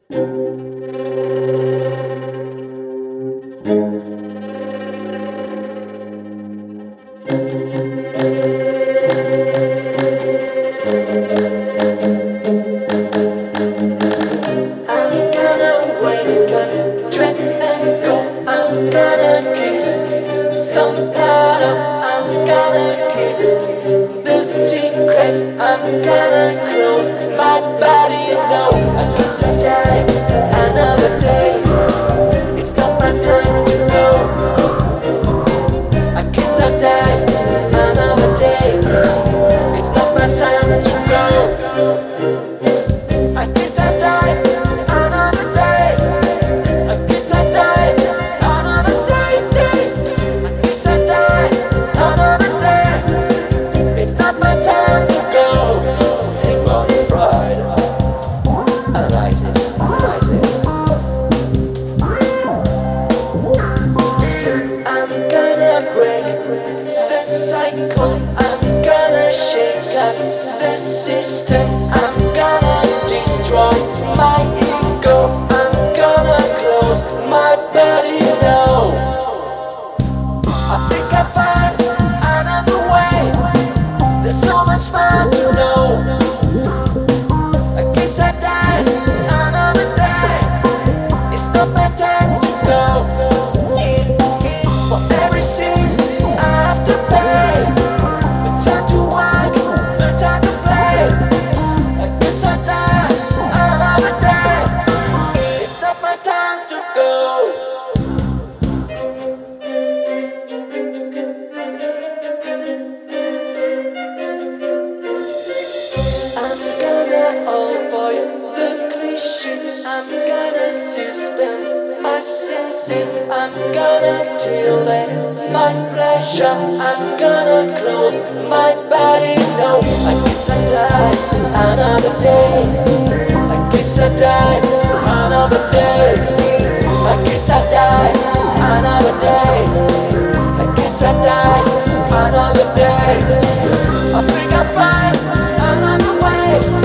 wake up, dress and go. I'm gonna kiss some part of. I'm gonna keep the secret. I'm gonna close my body. No, I guess I die another day. It's not my time to go. I guess I die another day. It's not my time to go. I guess I die another day. I guess I die another day. I guess I die another day. It's not my time to go. Sigmund Freud arises. I'm gonna break the cycle. I'm gonna shake up the system. I'm gonna destroy my ego. I'm gonna close my body now. I think I found another way. There's so much fun to know. I guess I died another day. It's not my time to go. For every sin I have to pay. No time to work, no time to play. I guess I die another day. It's not my time to go. I'm gonna avoid the cliche. I'm gonna suspend my senses. I'm gonna delay my pleasure. I'm gonna close my body. No, I guess I die another day. I guess I die another day. I guess I die another day. I guess I die another day. I think I find another way.